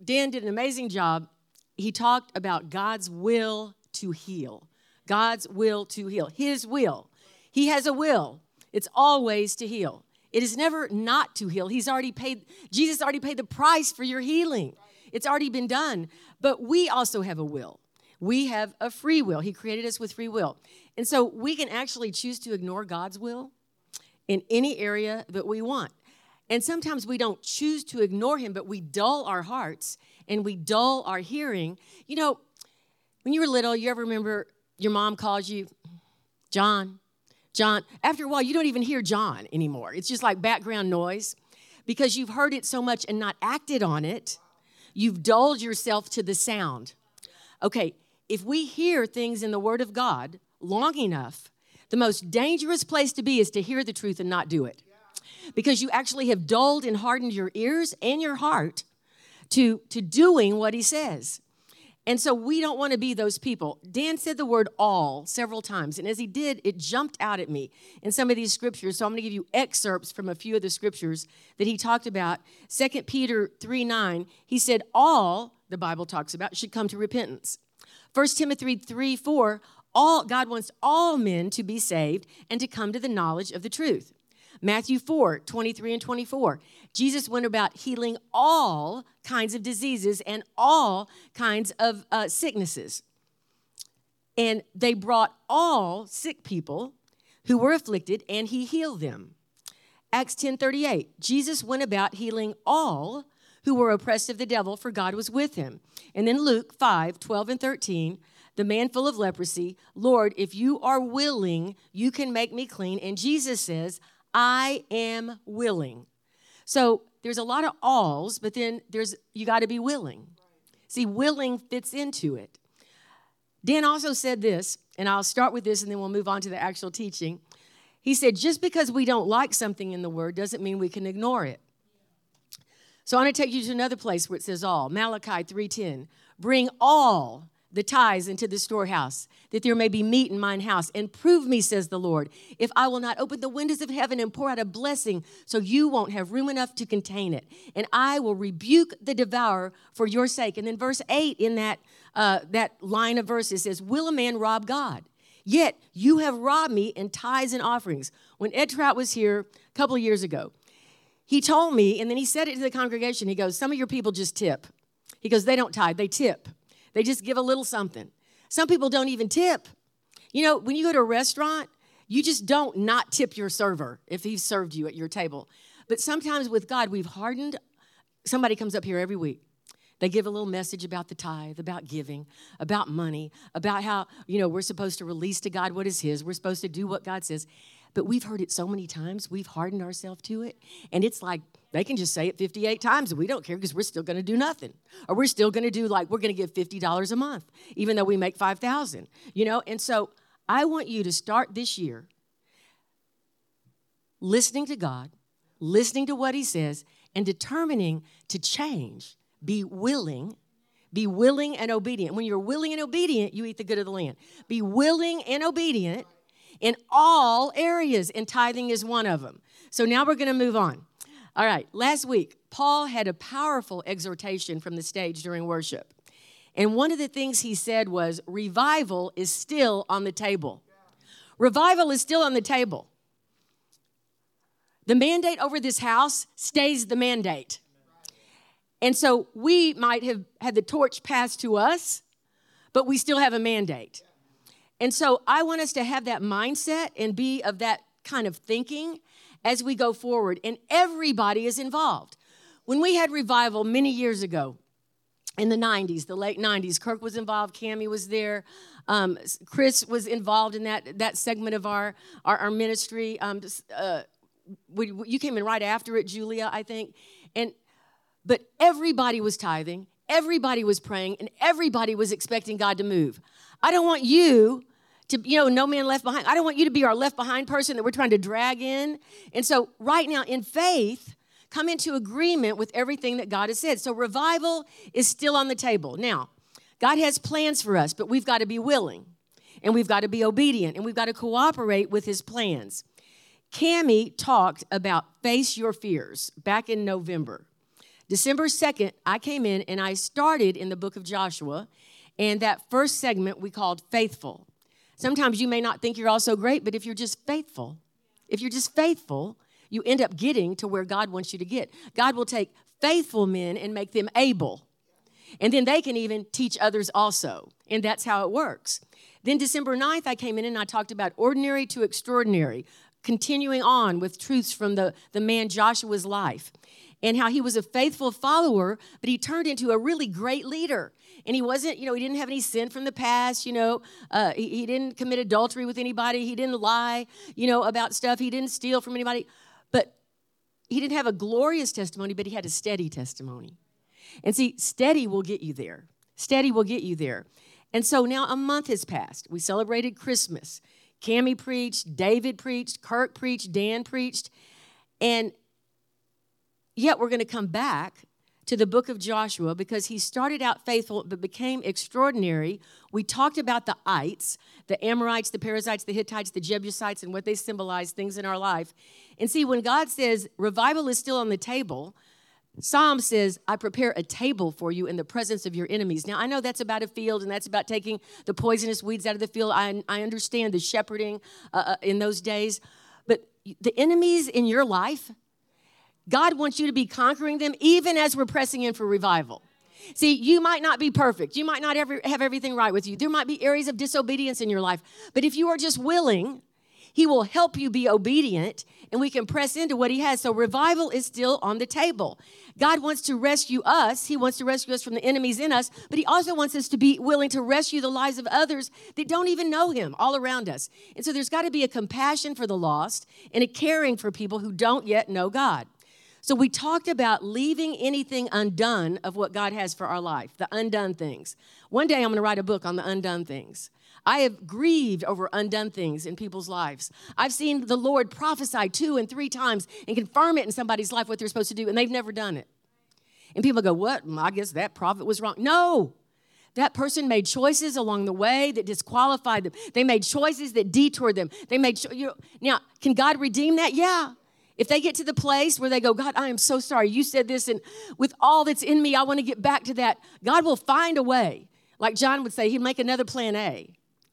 Dan did an amazing job. He talked about God's will to heal. God's will to heal. His will. He has a will. It's always to heal. It is never not to heal. Jesus already paid the price for your healing. It's already been done. But we also have a will. We have a free will. He created us with free will. And so we can actually choose to ignore God's will in any area that we want. And sometimes we don't choose to ignore him, but we dull our hearts and we dull our hearing. You know, when you were little, you ever remember your mom calls you, John? After a while, you don't even hear John anymore. It's just like background noise because you've heard it so much and not acted on it. You've dulled yourself to the sound. Okay, if we hear things in the Word of God long enough, the most dangerous place to be is to hear the truth and not do it. Because you actually have dulled and hardened your ears and your heart to doing what he says. And so we don't want to be those people. Dan said the word all several times. And as he did, it jumped out at me in some of these scriptures. So I'm going to give you excerpts from a few of the scriptures that he talked about. 2 Peter 3:9, he said all, the Bible talks about, should come to repentance. 1 Timothy 3:4, God wants all men to be saved and to come to the knowledge of the truth. Matthew 4:23 and 24. Jesus went about healing all kinds of diseases and all kinds of sicknesses. And they brought all sick people who were afflicted, and he healed them. Acts 10:38. Jesus went about healing all who were oppressed of the devil, for God was with him. And then Luke 5:12 and 13. The man full of leprosy, Lord, if you are willing, you can make me clean. And Jesus says, I am willing. So there's a lot of alls, but then you got to be willing. See, willing fits into it. Dan also said this, and I'll start with this and then we'll move on to the actual teaching. He said, just because we don't like something in the word doesn't mean we can ignore it. So I want to take you to another place where it says all. Malachi 3:10. Bring all the tithes into the storehouse, that there may be meat in mine house. And prove me, says the Lord, if I will not open the windows of heaven and pour out a blessing so you won't have room enough to contain it. And I will rebuke the devourer for your sake. And then verse 8 in that line of verses says, will a man rob God? Yet you have robbed me in tithes and offerings. When Ed Trout was here a couple of years ago, he told me, and then he said it to the congregation, he goes, some of your people just tip. He goes, they don't tithe, they tip. They just give a little something. Some people don't even tip. You know, when you go to a restaurant, you just don't not tip your server if he's served you at your table. But sometimes with God, we've hardened. Somebody comes up here every week. They give a little message about the tithe, about giving, about money, about how, we're supposed to release to God what is his. We're supposed to do what God says. But we've heard it so many times, we've hardened ourselves to it. And it's like they can just say it 58 times and we don't care because we're still going to do nothing. Or we're still going to do we're going to give $50 a month, even though we make $5,000, And so I want you to start this year listening to God, listening to what he says, and determining to change. Be willing and obedient. When you're willing and obedient, you eat the good of the land. Be willing and obedient in all areas, and tithing is one of them. So now we're going to move on. All right, last week, Paul had a powerful exhortation from the stage during worship. And one of the things he said was, revival is still on the table. Revival is still on the table. The mandate over this house stays the mandate. And so we might have had the torch passed to us, but we still have a mandate. And so I want us to have that mindset and be of that kind of thinking as we go forward. And everybody is involved. When we had revival many years ago in the 90s, the late 90s, Kirk was involved, Cammie was there, Chris was involved in that segment of our ministry. You came in right after it, Julia, I think. But everybody was tithing, everybody was praying, and everybody was expecting God to move. I don't want you to, no man left behind. I don't want you to be our left behind person that we're trying to drag in. And so right now in faith, come into agreement with everything that God has said. So revival is still on the table. Now, God has plans for us, but we've got to be willing and we've got to be obedient and we've got to cooperate with his plans. Cammie talked about face your fears back in November. December 2nd, I came in and I started in the book of Joshua, and that first segment we called Faithful. Sometimes you may not think you're all so great, but if you're just faithful, you end up getting to where God wants you to get. God will take faithful men and make them able. And then they can even teach others also. And that's how it works. Then December 9th, I came in and I talked about ordinary to extraordinary, continuing on with truths from the man Joshua's life and how he was a faithful follower, but he turned into a really great leader. And he wasn't, he didn't have any sin from the past, he didn't commit adultery with anybody. He didn't lie, about stuff. He didn't steal from anybody. But he didn't have a glorious testimony, but he had a steady testimony. And see, steady will get you there. Steady will get you there. And so now a month has passed. We celebrated Christmas. Cammie preached, David preached, Kirk preached, Dan preached. And yet we're going to come back to the book of Joshua because he started out faithful but became extraordinary. We talked about the ites, the Amorites, the Perizzites, the Hittites, the Jebusites, and what they symbolize, things in our life. And see, when God says revival is still on the table, Psalm says, I prepare a table for you in the presence of your enemies. Now, I know that's about a field, and that's about taking the poisonous weeds out of the field. I understand the shepherding in those days. But the enemies in your life, God wants you to be conquering them even as we're pressing in for revival. See, you might not be perfect. You might not ever have everything right with you. There might be areas of disobedience in your life. But if you are just willing, he will help you be obedient, and we can press into what he has. So revival is still on the table. God wants to rescue us. He wants to rescue us from the enemies in us, but he also wants us to be willing to rescue the lives of others that don't even know him all around us. And so there's got to be a compassion for the lost and a caring for people who don't yet know God. So we talked about leaving anything undone of what God has for our life, the undone things. One day I'm going to write a book on the undone things. I have grieved over undone things in people's lives. I've seen the Lord prophesy 2 and 3 times and confirm it in somebody's life what they're supposed to do, and they've never done it. And people go, what? I guess that prophet was wrong. No. That person made choices along the way that disqualified them. They made choices that detoured them. Now, can God redeem that? Yeah. If they get to the place where they go, God, I am so sorry. You said this, and with all that's in me, I want to get back to that. God will find a way. Like John would say, he'd make another plan A.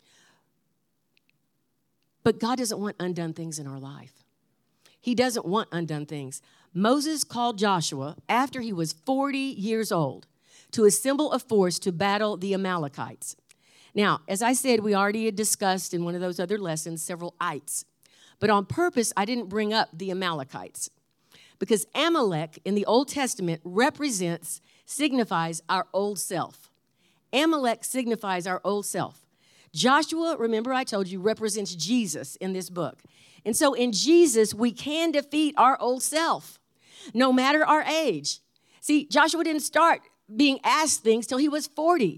But God doesn't want undone things in our life. He doesn't want undone things. Moses called Joshua after he was 40 years old to assemble a force to battle the Amalekites. Now, as I said, we already had discussed in one of those other lessons several ites. But on purpose, I didn't bring up the Amalekites because Amalek in the Old Testament signifies our old self. Amalek signifies our old self. Joshua, remember I told you, represents Jesus in this book. And so in Jesus, we can defeat our old self, no matter our age. See, Joshua didn't start being asked things till he was 40.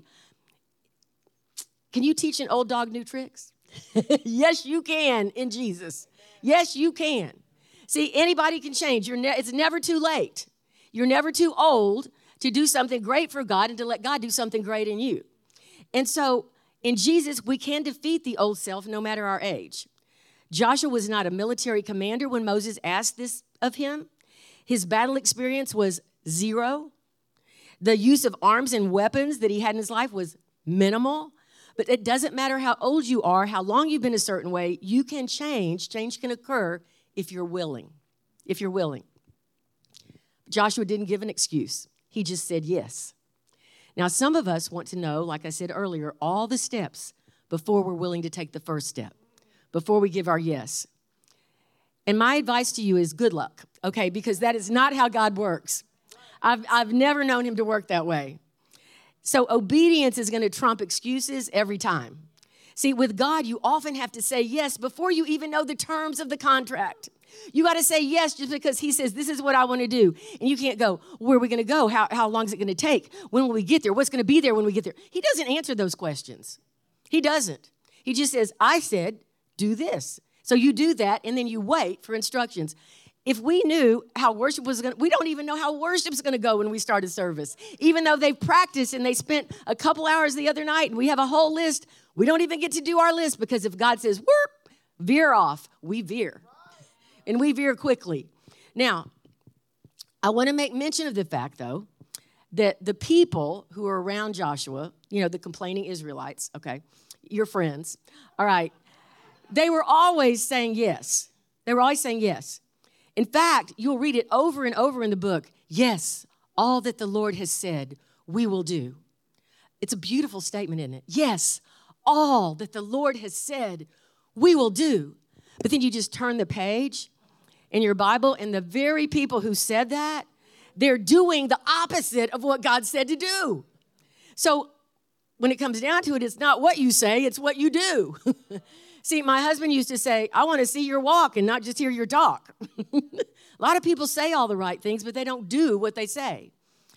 Can you teach an old dog new tricks? Yes, you can in Jesus. Yes, you can. See, anybody can change. It's never too late. You're never too old to do something great for God and to let God do something great in you. And so in Jesus, we can defeat the old self no matter our age. Joshua was not a military commander when Moses asked this of him. His battle experience was 0. The use of arms and weapons that he had in his life was minimal. But it doesn't matter how old you are, how long you've been a certain way, you can change. Change can occur if you're willing. If you're willing. Joshua didn't give an excuse. He just said yes. Now, some of us want to know, like I said earlier, all the steps before we're willing to take the first step, before we give our yes. And my advice to you is good luck, okay? Because that is not how God works. I've never known him to work that way. So obedience is going to trump excuses every time. See, with God, you often have to say yes before you even know the terms of the contract. You got to say yes just because he says, this is what I want to do. And you can't go, where are we going to go? How long is it going to take? When will we get there? What's going to be there when we get there? He doesn't answer those questions. He doesn't. He just says, I said, do this. So you do that, and then you wait for instructions. If we knew how worship was going to, we don't even know how worship's going to go when we start a service. Even though they've practiced and they spent a couple hours the other night and we have a whole list, we don't even get to do our list because if God says, whoop, veer off, we veer. And we veer quickly. Now, I want to make mention of the fact, though, that the people who are around Joshua, the complaining Israelites, okay, your friends, all right, they were always saying yes. They were always saying yes. In fact, you'll read it over and over in the book. Yes, all that the Lord has said, we will do. It's a beautiful statement, isn't it? Yes, all that the Lord has said, we will do. But then you just turn the page in your Bible, and the very people who said that, they're doing the opposite of what God said to do. So when it comes down to it, it's not what you say, it's what you do. See, my husband used to say, I want to see your walk and not just hear your talk. A lot of people say all the right things, but they don't do what they say.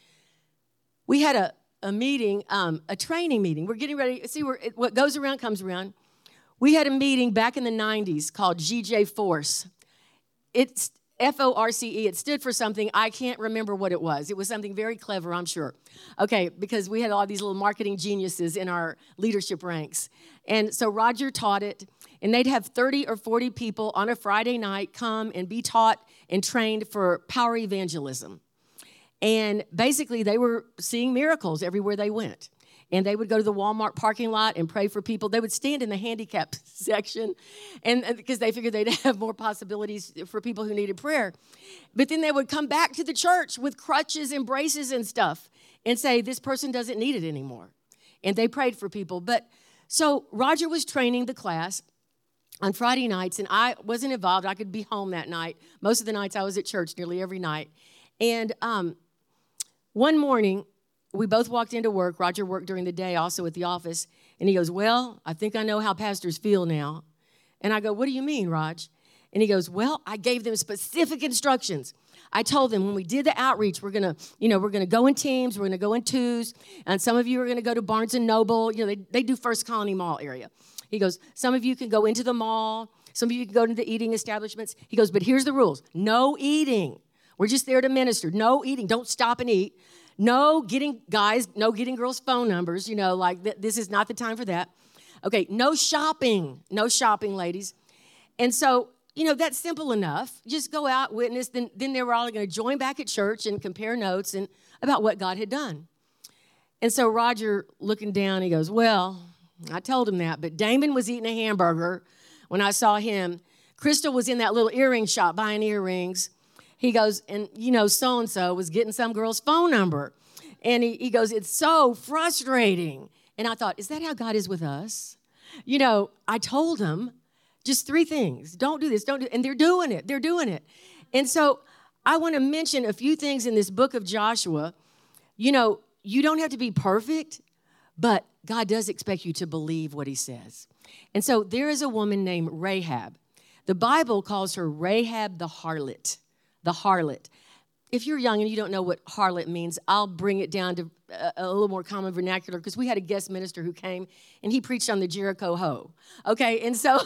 We had a meeting, a training meeting. We're getting ready. See, what goes around comes around. We had a meeting back in the 90s called GJ Force. It's FORCE. It stood for something. I can't remember what it was. It was something very clever, I'm sure. Okay, because we had all these little marketing geniuses in our leadership ranks. And so Roger taught it, and they'd have 30 or 40 people on a Friday night come and be taught and trained for power evangelism. And basically, they were seeing miracles everywhere they went. And they would go to the Walmart parking lot and pray for people. They would stand in the handicap section and because they figured they'd have more possibilities for people who needed prayer. But then they would come back to the church with crutches and braces and stuff and say, this person doesn't need it anymore. And they prayed for people. But so Roger was training the class on Friday nights, and I wasn't involved. I could be home that night. Most of the nights I was at church nearly every night. And one morning, we both walked into work. Roger worked during the day also at the office. And he goes, well, I think I know how pastors feel now. And I go, what do you mean, Raj? And he goes, well, I gave them specific instructions. I told them when we did the outreach, we're going to go in teams, we're going to go in twos. And some of you are going to go to Barnes & Noble. They do First Colony Mall area. He goes, some of you can go into the mall. Some of you can go to the eating establishments. He goes, but here's the rules. No eating. We're just there to minister. No eating. Don't stop and eat. No getting girls' phone numbers, this is not the time for that. Okay, no shopping, ladies. And so, that's simple enough. Just go out, witness, then they were all going to join back at church and compare notes and about what God had done. And so Roger, looking down, he goes, well, I told him that, but Damon was eating a hamburger when I saw him. Crystal was in that little earring shop buying earrings. He goes, and so-and-so was getting some girl's phone number. And he goes, it's so frustrating. And I thought, is that how God is with us? I told him just 3 things. Don't do this, don't do it. And they're doing it. And so I want to mention a few things in this book of Joshua. You don't have to be perfect, but God does expect you to believe what he says. And so there is a woman named Rahab. The Bible calls her Rahab the harlot. The harlot. If you're young and you don't know what harlot means, I'll bring it down to a little more common vernacular because we had a guest minister who came and he preached on the Jericho hoe. Okay, and so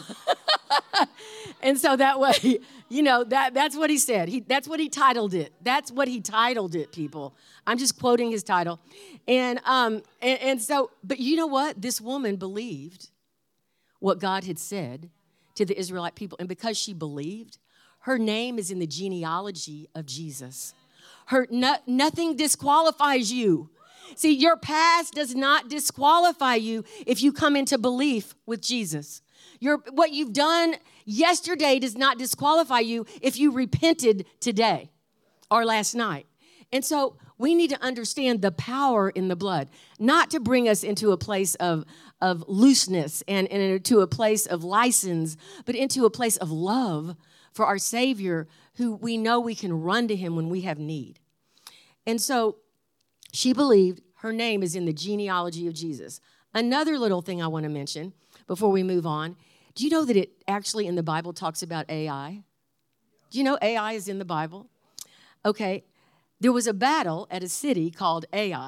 that way, that's what he said. That's what he titled it. That's what he titled it, people. I'm just quoting his title. And so, but you know what? This woman believed what God had said to the Israelite people, and because she believed, her name is in the genealogy of Jesus. Nothing disqualifies you. See, your past does not disqualify you if you come into belief with Jesus. What you've done yesterday does not disqualify you if you repented today or last night. And so we need to understand the power in the blood, not to bring us into a place of looseness and into a place of license, but into a place of love for our Savior, who we know we can run to him when we have need. And so she believed. Her name is in the genealogy of Jesus. Another little thing I want to mention before we move on. Do you know that it actually in the Bible talks about AI? Do you know AI is in the Bible? Okay. There was a battle at a city called Ai.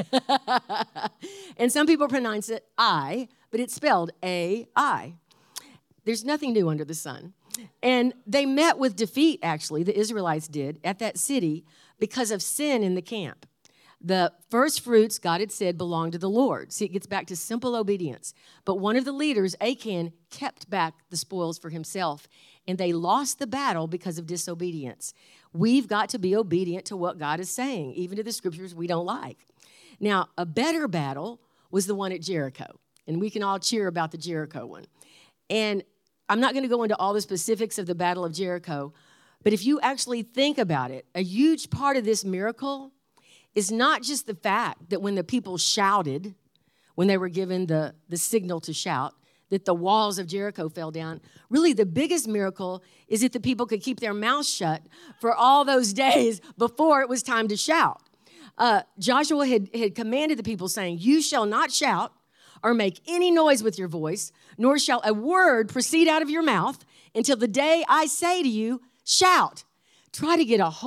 And some people pronounce it I, but it's spelled A-I. There's nothing new under the sun. And they met with defeat, actually, the Israelites did, at that city because of sin in the camp. The first fruits, God had said, belonged to the Lord. See, it gets back to simple obedience. But one of the leaders, Achan, kept back the spoils for himself, and they lost the battle because of disobedience. we've got to be obedient to what God is saying, even to the scriptures we don't like. Now, a better battle was the one at Jericho, and we can all cheer about the Jericho one. And I'm not going to go into all the specifics of the Battle of Jericho, but if you actually think about it, a huge part of this miracle is not just the fact that when the people shouted, when they were given the signal to shout, that the walls of Jericho fell down. Really, the biggest miracle is that the people could keep their mouths shut for all those days before it was time to shout. Joshua had commanded the people saying, "You shall not shout or make any noise with your voice, nor shall a word proceed out of your mouth until the day I say to you, shout." Try to get a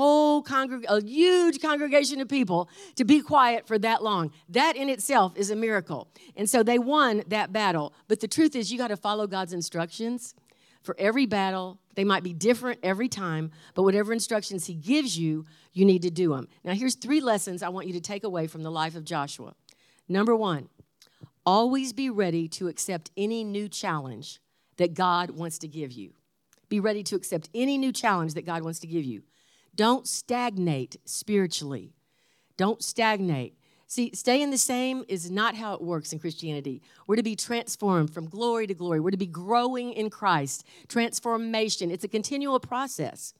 huge congregation of people to be quiet for that long. That in itself is a miracle. And so they won that battle. But the truth is, you got to follow God's instructions for every battle. They might be different every time, but whatever instructions he gives you, you need to do them. Now, here's 3 lessons I want you to take away from the life of Joshua. Number 1, always be ready to accept any new challenge that God wants to give you. Be ready to accept any new challenge that God wants to give you. Don't stagnate spiritually. Don't stagnate. See, staying the same is not how it works in Christianity. We're to be transformed from glory to glory. We're to be growing in Christ. Transformation. It's a continual process.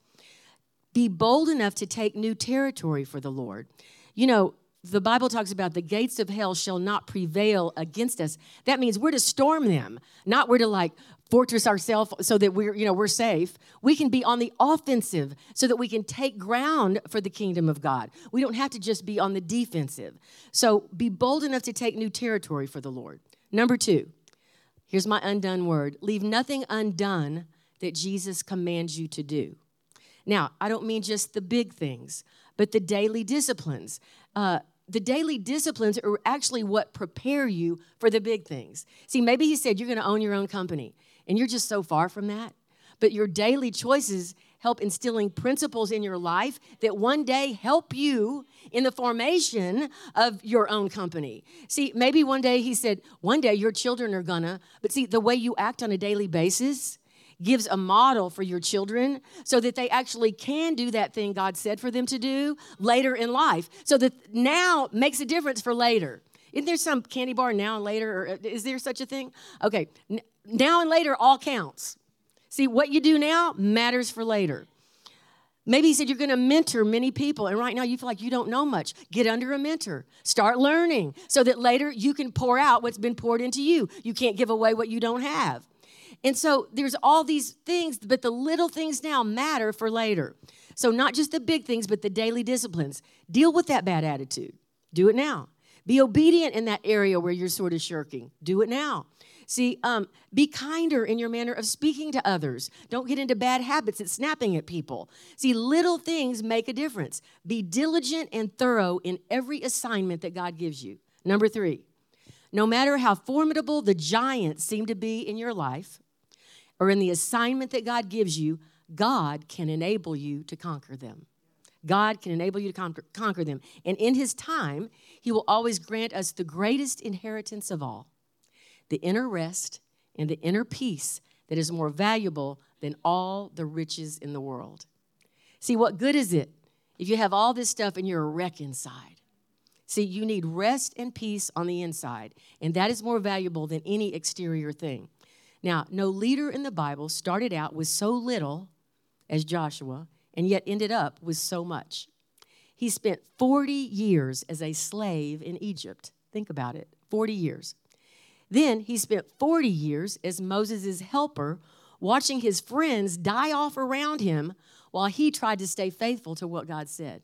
Be bold enough to take new territory for the Lord. You know, the Bible talks about the gates of hell shall not prevail against us. That means we're to storm them, not we're to fortress ourselves so that we're safe. We can be on the offensive so that we can take ground for the kingdom of God. We don't have to just be on the defensive. So be bold enough to take new territory for the Lord. Number 2, here's my undone word. Leave nothing undone that Jesus commands you to do. Now, I don't mean just the big things, but the daily disciplines. The daily disciplines are actually what prepare you for the big things. See, maybe he said you're going to own your own company, and you're just so far from that. But your daily choices help instilling principles in your life that one day help you in the formation of your own company. See, maybe one day he said, one day your children are gonna, but see, the way you act on a daily basis gives a model for your children so that they actually can do that thing God said for them to do later in life. So that now makes a difference for later. Isn't there some candy bar now and later? Or is there such a thing? Okay, now and later all counts. See, what you do now matters for later. Maybe he said you're going to mentor many people, and right now you feel like you don't know much. Get under a mentor. Start learning so that later you can pour out what's been poured into you. You can't give away what you don't have. And so there's all these things, but the little things now matter for later. So not just the big things, but the daily disciplines. Deal with that bad attitude. Do it now. Be obedient in that area where you're sort of shirking. Do it now. See, be kinder in your manner of speaking to others. Don't get into bad habits at snapping at people. See, little things make a difference. Be diligent and thorough in every assignment that God gives you. Number 3, no matter how formidable the giants seem to be in your life, or in the assignment that God gives you, God can enable you to conquer them. God can enable you to conquer them. And in his time, he will always grant us the greatest inheritance of all, the inner rest and the inner peace that is more valuable than all the riches in the world. See, what good is it if you have all this stuff and you're a wreck inside? See, you need rest and peace on the inside, and that is more valuable than any exterior thing. Now, no leader in the Bible started out with so little as Joshua and yet ended up with so much. He spent 40 years as a slave in Egypt. Think about it, 40 years. Then he spent 40 years as Moses' helper, watching his friends die off around him while he tried to stay faithful to what God said.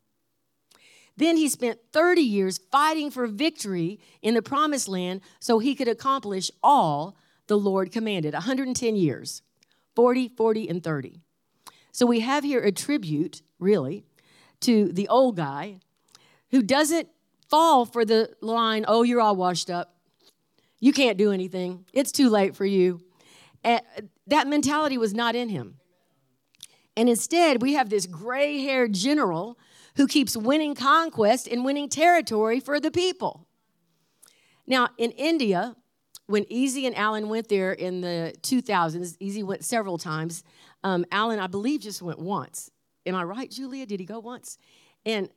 Then he spent 30 years fighting for victory in the promised land so he could accomplish all the Lord commanded. 110 years, 40, 40, and 30. So we have here a tribute, really, to the old guy who doesn't fall for the line, oh, you're all washed up. You can't do anything. It's too late for you. And that mentality was not in him. And instead, we have this gray-haired general who keeps winning conquest and winning territory for the people. Now, in India, when Easy and Alan went there in the 2000s, Easy went several times. Alan, I believe, just went once. Am I right, Julia? Did he go once? And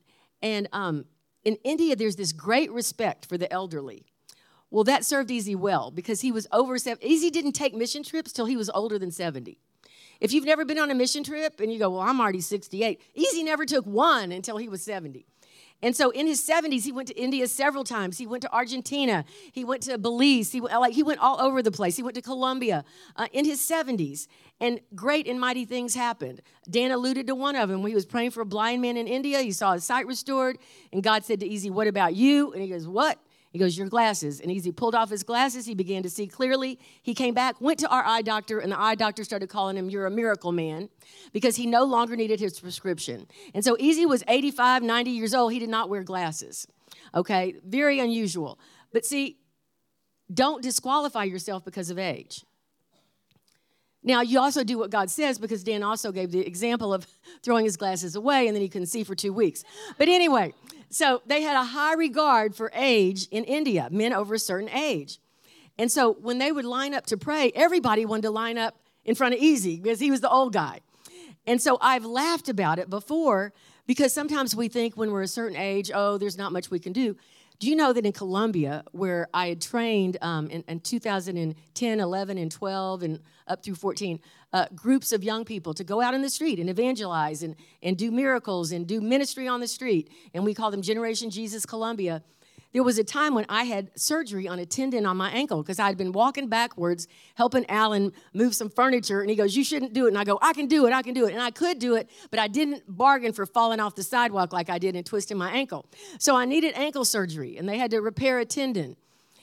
in India, there's this great respect for the elderly. Well, that served Easy well because he was over 70. Easy didn't take mission trips till he was older than 70. If you've never been on a mission trip and you go, well, I'm already 68, Easy never took one until he was 70. And so in his 70s, he went to India several times. He went to Argentina. He went to Belize. He went all over the place. He went to Colombia in his 70s. And great and mighty things happened. Dan alluded to one of them. When he was praying for a blind man in India, he saw his sight restored. And God said to Easy, what about you? And he goes, what? He goes, your glasses. And Easy pulled off his glasses. He began to see clearly. He came back, went to our eye doctor, and the eye doctor started calling him, you're a miracle man, because he no longer needed his prescription. And so Easy was 85, 90 years old. He did not wear glasses. Okay, very unusual. But see, don't disqualify yourself because of age. Now, you also do what God says, because Dan also gave the example of throwing his glasses away and then he couldn't see for 2 weeks. But anyway, so they had a high regard for age in India, men over a certain age. And so when they would line up to pray, everybody wanted to line up in front of Easy because he was the old guy. And so I've laughed about it before because sometimes we think when we're a certain age, oh, there's not much we can do. Do you know that in Colombia, where I had trained in 2010, 11, and 12, and up through 14, groups of young people to go out in the street and evangelize and do miracles and do ministry on the street, and we call them Generation Jesus Colombia. There was a time when I had surgery on a tendon on my ankle because I had been walking backwards, helping Alan move some furniture, and he goes, you shouldn't do it. And I go, I can do it. And I could do it, but I didn't bargain for falling off the sidewalk like I did and twisting my ankle. So I needed ankle surgery, and they had to repair a tendon.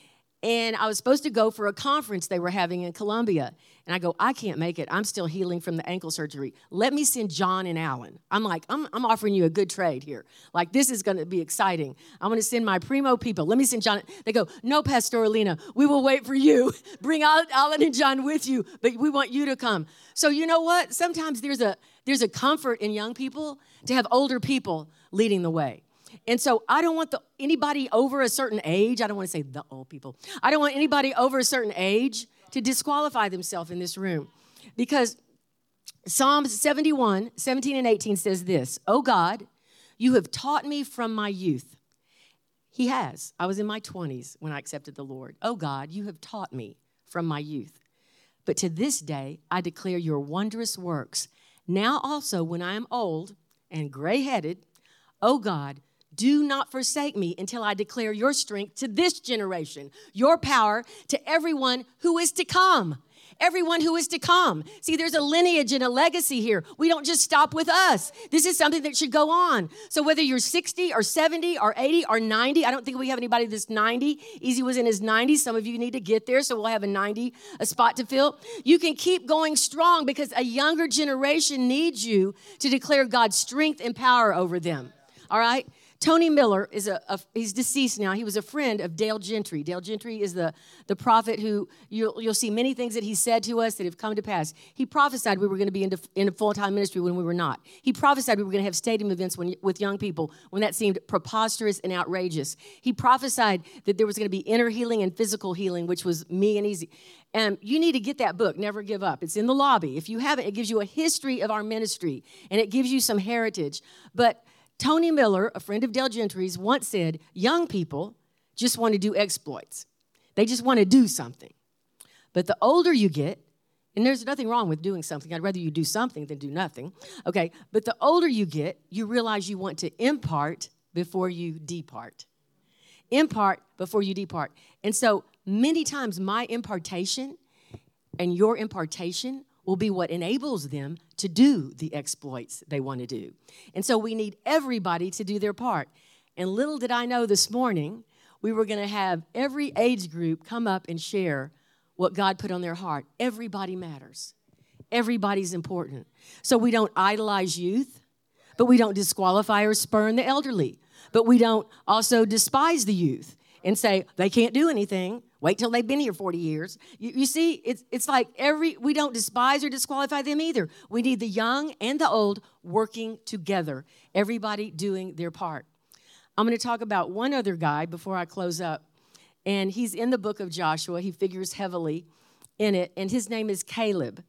And I was supposed to go for a conference they were having in Colombia. And I go, I can't make it. I'm still healing from the ankle surgery. Let me send John and Alan. I'm like, I'm offering you a good trade here. Like, this is going to be exciting. I'm going to send my primo people. Let me send John. They go, no, Pastoralina, we will wait for you. Bring Alan and John with you, but we want you to come. So you know what? Sometimes there's a comfort in young people to have older people leading the way. And so I don't want anybody over a certain age, I don't want to say the old people, I don't want anybody over a certain age to disqualify themselves in this room. Because Psalms 71, 17 and 18 says this, "O God, you have taught me from my youth." He has. I was in my 20s when I accepted the Lord. "O God, you have taught me from my youth. But to this day I declare your wondrous works. Now also when I am old and gray-headed, O God, do not forsake me until I declare your strength to this generation, your power to everyone who is to come." Everyone who is to come. See, there's a lineage and a legacy here. We don't just stop with us. This is something that should go on. So whether you're 60 or 70 or 80 or 90, I don't think we have anybody that's 90. Easy was in his 90s. Some of you need to get there, so we'll have a spot to fill. You can keep going strong because a younger generation needs you to declare God's strength and power over them. All right? Tony Miller is he's deceased now. He was a friend of Dale Gentry. Dale Gentry is the prophet who you'll see many things that he said to us that have come to pass. He prophesied we were going to be in a full-time ministry when we were not. He prophesied we were going to have stadium events with young people when that seemed preposterous and outrageous. He prophesied that there was going to be inner healing and physical healing, which was me and Easy. And you need to get that book, Never Give Up. It's in the lobby. If you haven't, it gives you a history of our ministry, and it gives you some heritage. But Tony Miller, a friend of Dale Gentry's, once said, young people just want to do exploits. They just want to do something. But the older you get, and there's nothing wrong with doing something. I'd rather you do something than do nothing. Okay, but the older you get, you realize you want to impart before you depart. Impart before you depart. And so many times my impartation and your impartation will be what enables them to do the exploits they want to do. And so we need everybody to do their part. And little did I know this morning, we were going to have every age group come up and share what God put on their heart. Everybody matters. Everybody's important. So we don't idolize youth, but we don't disqualify or spurn the elderly. But we don't also despise the youth and say, they can't do anything. Wait till they've been here 40 years. You see, it's like we don't despise or disqualify them either. We need the young and the old working together, everybody doing their part. I'm going to talk about one other guy before I close up, and he's in the book of Joshua. He figures heavily in it, and his name is Caleb.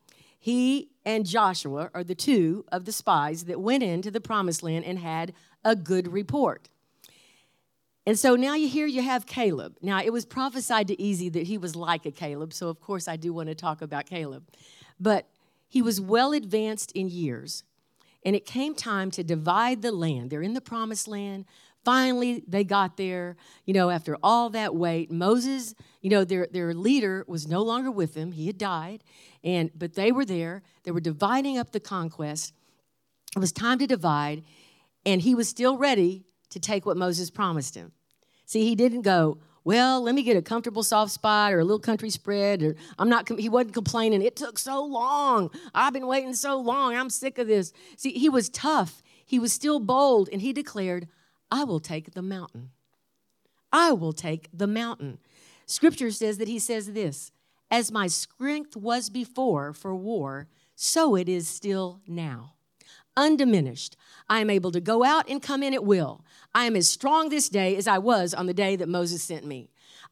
He and Joshua are the two of the spies that went into the promised land and had a good report. And so now you have Caleb. Now, it was prophesied to Easy that he was like a Caleb, so of course I do want to talk about Caleb. But he was well advanced in years, and it came time to divide the land. They're in the promised land. Finally, they got there, after all that wait. Moses, their leader was no longer with them. He had died, but they were there. They were dividing up the conquest. It was time to divide, and he was still ready to take what Moses promised him. See, he didn't go, well, let me get a comfortable soft spot or a little country spread. He wasn't complaining. It took so long. I've been waiting so long. I'm sick of this. See, he was tough. He was still bold, and he declared, I will take the mountain. I will take the mountain. Scripture says that he says this, as my strength was before for war, so it is still now. Undiminished. I am able to go out and come in at will. I am as strong this day as I was on the day that Moses sent me.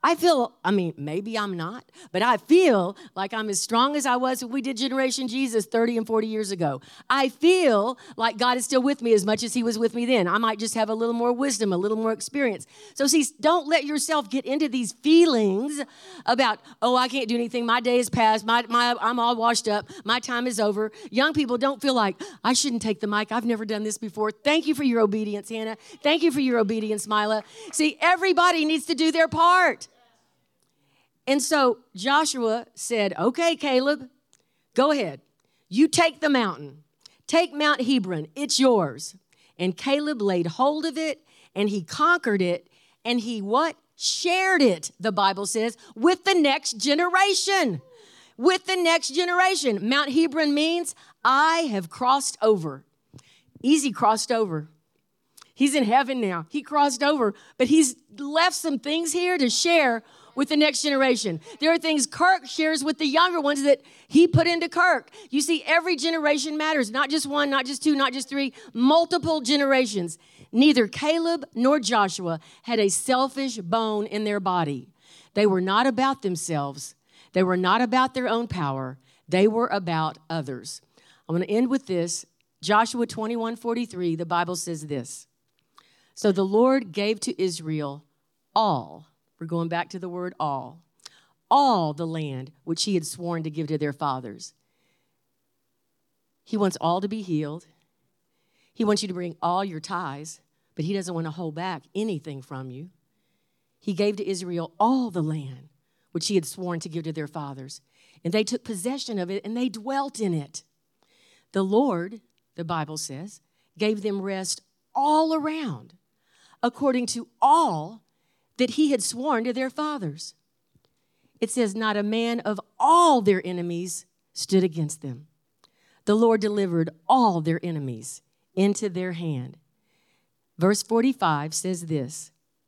Maybe I'm not, but I feel like I'm as strong as I was when we did Generation Jesus 30 and 40 years ago. I feel like God is still with me as much as he was with me then. I might just have a little more wisdom, a little more experience. So see, don't let yourself get into these feelings about, I can't do anything. My day is past. I'm all washed up. My time is over. Young people, don't feel like, I shouldn't take the mic. I've never done this before. Thank you for your obedience, Hannah. Thank you for your obedience, Mila. See, everybody needs to do their part. And so Joshua said, okay, Caleb, go ahead. You take the mountain. Take Mount Hebron. It's yours. And Caleb laid hold of it, and he conquered it, and he what? Shared it, the Bible says, with the next generation. With the next generation. Mount Hebron means I have crossed over. Easy crossed over. He's in heaven now. He crossed over, but he's left some things here to share with the next generation. There are things Kirk shares with the younger ones that he put into Kirk. You see, every generation matters, not just one, not just two, not just three, multiple generations. Neither Caleb nor Joshua had a selfish bone in their body. They were not about themselves. They were not about their own power. They were about others. I'm going to end with this. Joshua 21:43, the Bible says this. So the Lord gave to Israel all. We're going back to the word all the land which he had sworn to give to their fathers. He wants all to be healed. He wants you to bring all your tithes, but he doesn't want to hold back anything from you. He gave to Israel all the land which he had sworn to give to their fathers, and they took possession of it, and they dwelt in it. The Lord, the Bible says, gave them rest all around, according to all that he had sworn to their fathers. It says, not a man of all their enemies stood against them. The Lord delivered all their enemies into their hand. Verse 45 says this,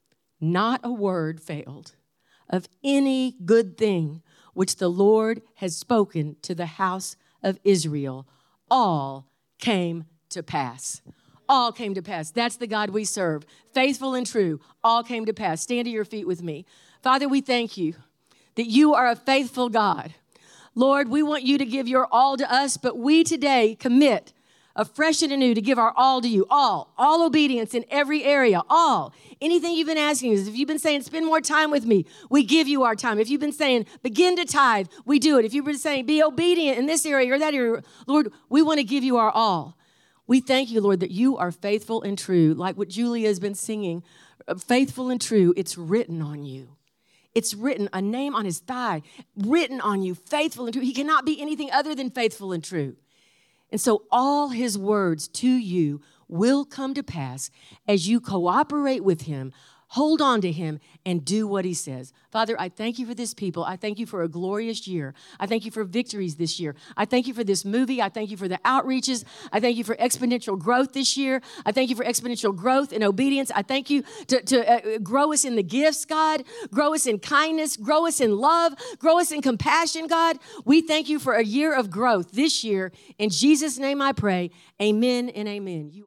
not a word failed of any good thing which the Lord has spoken to the house of Israel. All came to pass. All came to pass. That's the God we serve. Faithful and true. All came to pass. Stand to your feet with me. Father, we thank you that you are a faithful God. Lord, we want you to give your all to us, but we today commit afresh and anew to give our all to you. All obedience in every area. All. Anything you've been asking us. If you've been saying, spend more time with me, we give you our time. If you've been saying, begin to tithe, we do it. If you've been saying, be obedient in this area or that area, Lord, we want to give you our all. We thank you, Lord, that you are faithful and true, like what Julia has been singing. Faithful and true, it's written on you. It's written, a name on his thigh, written on you, faithful and true. He cannot be anything other than faithful and true. And so all his words to you will come to pass as you cooperate with him, hold on to him, and do what he says. Father, I thank you for this people. I thank you for a glorious year. I thank you for victories this year. I thank you for this movie. I thank you for the outreaches. I thank you for exponential growth this year. I thank you for exponential growth in obedience. I thank you to grow us in the gifts, God. Grow us in kindness. Grow us in love. Grow us in compassion, God. We thank you for a year of growth this year. In Jesus' name I pray, amen and amen.